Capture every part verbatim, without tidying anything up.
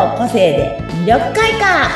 の個性で魅力開花。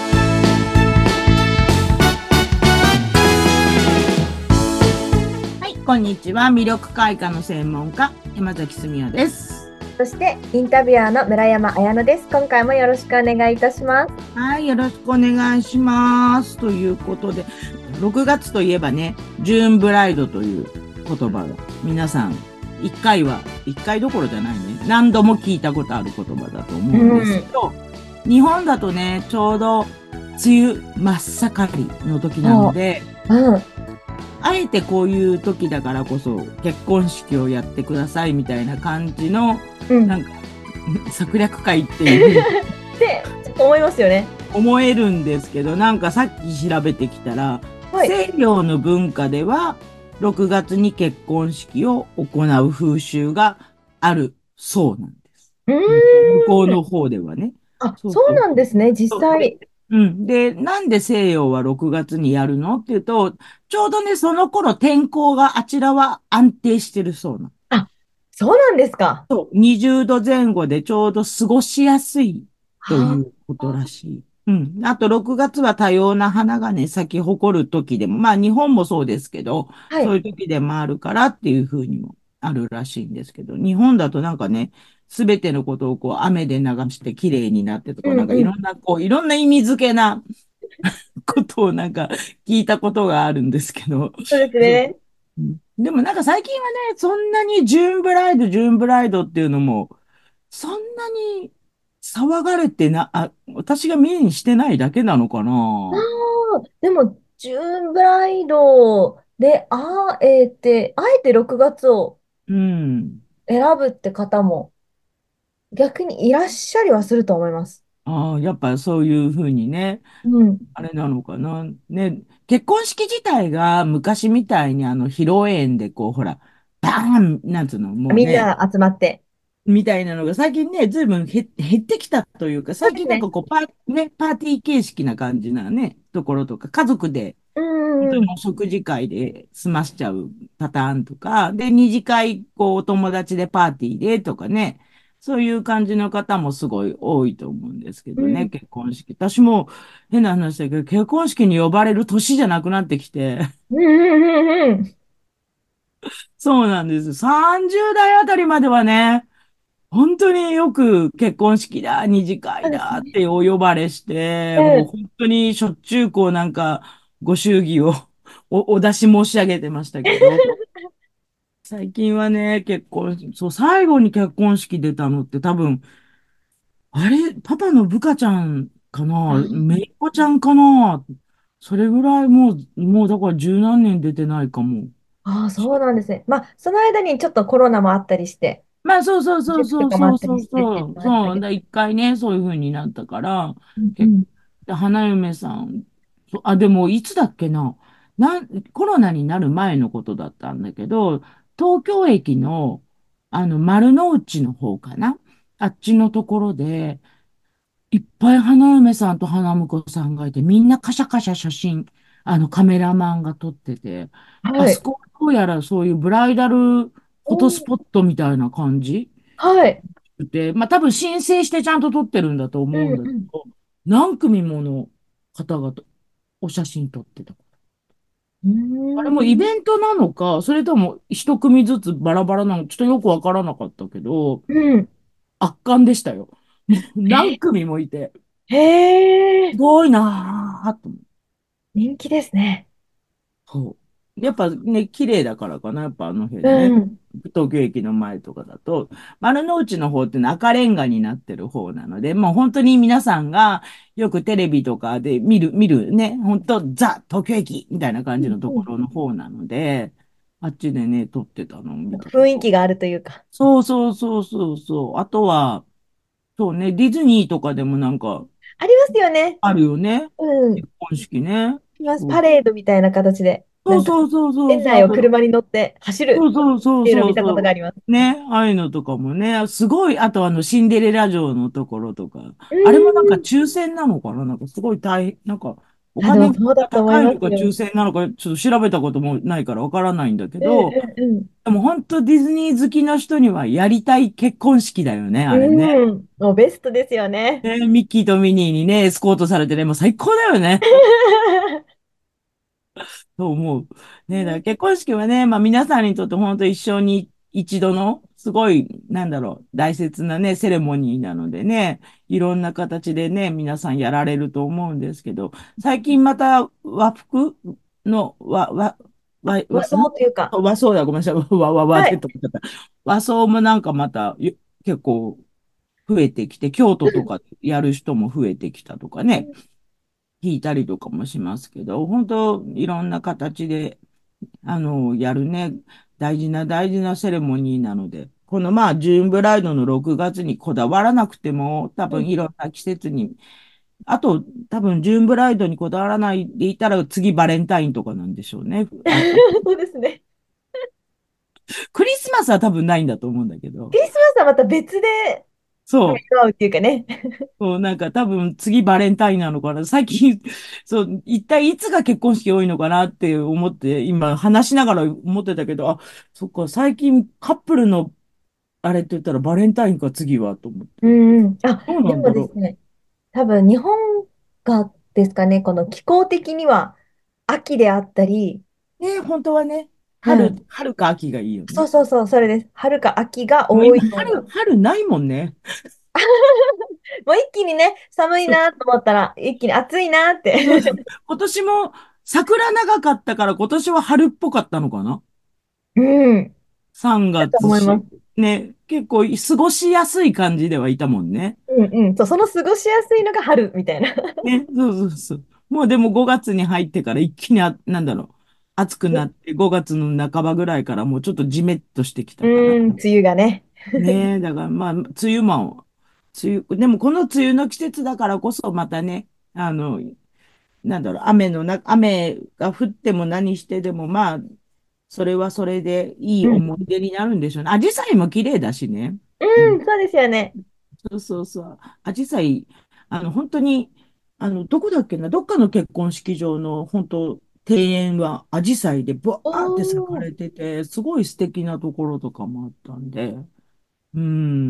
はい、こんにちは。魅力開花の専門家、山崎澄代です。 そしてインタビュアーの村山彩乃です。今回もよろしくお願いいたします。 はい、よろしくお願いします。ということで、ろくがつといえばね、ジューンブライドという言葉が皆さん一回は、一回どころじゃないね。何度も聞いたことある言葉だと思うんですけど、うん、日本だとね、ちょうど梅雨真っ盛りの時なので、うん、あえてこういう時だからこそ結婚式をやってくださいみたいな感じの、うん、なんか策略会っていうってちょっと思いますよね。 思えるんですけど、なんかさっき調べてきたら、はい、西洋の文化ではろくがつに結婚式を行う風習があるそうなんです。 うーん、 向こうの方ではね。 あ、そうそうなんですね、実際。 うん。で、なんで西洋はろくがつにやるのっていうと、ちょうどね、その頃天候があちらは安定してるそうな。 あ、そうなんですか。 そう、にじゅうどぜん後でちょうど過ごしやすいということらしい。うん。あとろくがつは多様な花がね、咲き誇る時でも、まあ日本もそうですけど、はい、そういう時でもあるからっていうふうにもあるらしいんですけど、日本だとなんかね、すべてのことをこう雨で流して綺麗になってとか、うんうん、なんかいろんな、こう、いろんな意味付けなことをなんか聞いたことがあるんですけど。 そうですね。 でもなんか最近はね、そんなにジューンブライド、ジューンブライドっていうのも、そんなに騒がれてな、あ、私が目にしてないだけなのかな。 ああ、でも、ジューンブライドで、あえて、あえてろくがつを選ぶって方も逆にいらっしゃりはすると思います。 ああ、やっぱそういうふうにね、うん、あれなのかな。ね、結婚式自体が昔みたいにあの、披露宴でこう、ほら、バーンなんつうの、もうね。 みんな集まって。 みたいなのが最近ね、ずいぶん減減ってきたというか、最近なんかこう、パー、ね、パーティー形式な感じなね、ところとか、家族で、本当にお食事会で済ましちゃうパターンとか、で、二次会、こう、お友達でパーティーでとかね、そういう感じの方もすごい多いと思うんですけどね、うん、結婚式。私も変な話だけど、結婚式に呼ばれる年じゃなくなってきて。そうなんです。さんじゅう代あたりまではね、本当によく結婚式だ、二次会だってお呼ばれして、もう本当にしょっちゅうこうなんかご祝儀をお、お出し申し上げてましたけど、最近はね、結婚、そう、最後に結婚式出たのって多分、あれ、パパの部下ちゃんかな、めいっ子ちゃんかな、それぐらいもう、もうだから十何年出てないかも。 ああ、そうなんですね。まあ、その間にちょっとコロナもあったりして、 まあ、そうそうそうそう塾とかもあそうそうったりしてっていうそう。 のはあったそう。 けど。 で、一回ね、そういう風になったから、 うんう結ん、 で花嫁さん、そうあ、でも、いつだっけな。なん、コロナになる前のことだったんだけど、東京駅の、あの、丸の内の方かな。あっちのところで、いっぱい花嫁さんと花婿さんがいて、みんなカシャカシャ写真、あの、カメラマンが撮ってて、あはい。 そこ、どうやらそういうブライダルフォトスポットみたいな感じはい。 で、まあ多分申請してちゃんと撮ってるんだとう思うんんうん。 だけど、何組もの方々、お写真撮ってた。 うーん。 あれもイベントなのか、それとも一組ずつバラバラなのか、ちょっとよくわからなかったけど、 うん。 圧巻でしたよ。何え、 組もいて、すへえ、 ごいなぁと思って。 人気ですね。 そう。やっぱね、綺麗だからかな、やっぱあの辺うね。 ん。 東京駅の前とかだと、丸の内の方っていうのは赤レンガになってる方なので、もう本当に皆さんがよくテレビとかで見る、見るね、本当ザ・東京駅みたいな感じのとうんころの方なので、あっちでね、撮ってたのを見たこと。 雰囲気があるというか。 そうそうそうそうそう。あとは、そうね、ディズニーとかでもなんかありますよね。 あるよね。 うん。 結婚式ね。 します。 そうパレードみたいな形で、なんか、 そうそうそうそう園そう。あと内を車に乗って走るそうそうそうっていうのを見たことがあそうそります。 う。ね。ああいうのとかもね。すごい、あとあの、シンデレラ城のところとか。 うあれもなんかーん。 抽選なのかななんかすごい大変、なんかおあ、でも金がそうだと思い高いのか抽ますよ。 選なのか、ちょっと調べたこともないからわからないんだけうんど、 うんでも本当ディズニー好きな人にはやりたい結婚式だよね、 うあれね。 ん。うん。もうベストですよね。 ね、ミッキーとミニーにね、エスコートされてね、もう最高だよね。と思う。ね、だから結婚式はね、まあ皆さんにとって本当一生に一度の、すごい、なんだろう、大切なね、セレモニーなのでね、いろんな形でね、皆さんやられると思うんですけど、最近また和服の、和、和、和、 和和、ん装というか。 和装だ、ごめんなさい、和、和、和はい。 でとか言っちゃった。和装もなんかまたよ結構増えてきて、京都とかやる人も増えてきたとかね、聞いたりとかもしますけど、本当いろんな形で、あの、やるね、大事な大事なセレモニーなので、このまあ、ジューンブライドのろくがつにこだわらなくても、多うん。 分いろんな季節に、あと、多分ジューンブライドにこだわらないでいたら、次バレンタインとかなんでしょうね。あ、あそうですね。 クリスマスは多分ないんだと思うんだけど、 クリスマスはまた別でそう。 祝うっていうかね。 そう、なんか多分次バレンタインなのかな。最近、そう、一体いつが結婚式多いのかなって思って、今話しながら思ってたけど、あ、そっか、最近カップルのあれって言ったらバレンタインか次はと思って。 うんうん。あ、 どうでなんだろもですね、多分日本がですかね、この気候的には秋であったり、 う。ね、本当はね、春、 うん。 春か秋がいいよね。 そうそうそう、それです。春か秋がもう今、 多いような。 春、春ないもんね。 もう一気にね、寒いそうなと思ったら、一気に暑いなって。 そうそう。今年も桜長かったから今年は春っぽかったのかな？ うん。 さんだと月し、 思います。 ね、結構過ごしやすい感じではいたもんね。 うんうん。そう、その過ごしやすいのが春みたいな。 ね、そうそうそう。もうでもごがつに入ってから一気にあ、なんだろう、暑くなってごがつの半ばぐらいからもうちょっとジメッとしてきたから。 うん、梅雨がね。 ねえ、だからまあ、梅雨も、梅雨、でもこの梅雨の季節だからこそまたね、あの、なんだろう、雨のな、雨が降っても何してでもまあ、それはそれでいいうん。 思い出になるんでしょうね。紫陽花も綺麗だしね。うん。 うん、そうですよね。 そうそうそう。紫陽花、あの、本当に、あの、どこだっけな、どっかの結婚式場の本当、庭園は紫陽花でブワおーって咲かー。 れてて、すごい素敵なところとかもあったんで、うん、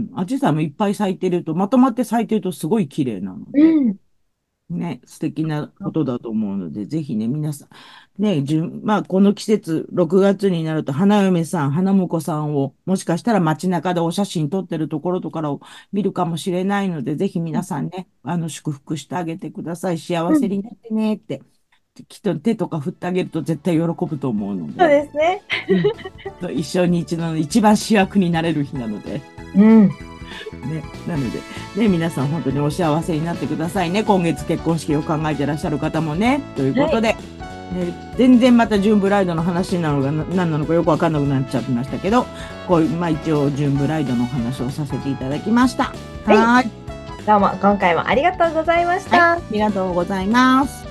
紫陽花もいっぱい咲いてると、まとまって咲いてるとすごい綺麗なのうで、 ん。 ね、素敵なことだと思うので、ぜひね、皆さん、ね、じゅん、まあ、この季節、ろくがつになると、花嫁さん、花婿さんを、もしかしたら街中でお写真撮ってるところとかを見るかもしれないので、ぜひ皆さんね、あの、祝福してあげてください。幸うん。 せになってねって、きっと手とか振ってあげると絶対喜ぶと思うのそうで、 ですね。 うん。一生に一度の一番主役になれる日なので、 うん。 ね、なので、ね、皆さん本当にお幸せになってくださいね。今月結婚式を考えてらっしゃる方もね。というこはい。 とで、ね、全然またジューンブライドの話なのがな何なのかよくわかんなくなっちゃいましたけど、こういう、まあ一応ジューンブライドのお話をさせていただきました。 はい。 はーい。 どうも、今回もありがとうございましはい。あた。 りがとうございます。